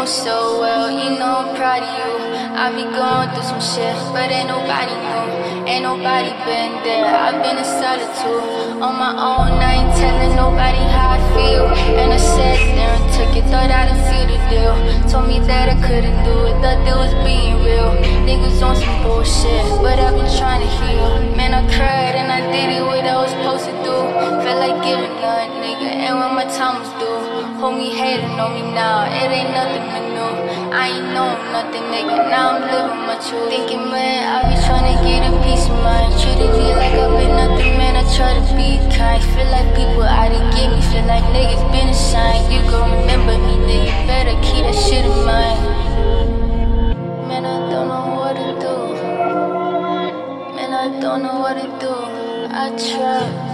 so well, you know I'm proud of you. I be going through some shit, but ain't nobody knew. Ain't nobody been there, I've been in solitude. On my own, I ain't telling nobody how I feel. And I sat there and took it, thought I'd feel the deal. Told me that I couldn't do it, thought that was being real. Niggas on some bullshit, but I've been trying to heal. Man, I cried and I did it what I was supposed to do. Felt like giving up, nigga, and when my time was due. Homie hating on me now, it ain't nothing but new. I ain't know nothing, nigga, now I'm living my truth. Thinking, man, I be trying to get a piece of mind. Treated me like I've been nothing, man, I try to be kind. Feel like people out to get me, feel like niggas been assigned. You gon' remember me, nigga, better keep that shit in mind. Man, I don't know what to do. Man, I don't know what to do. I try.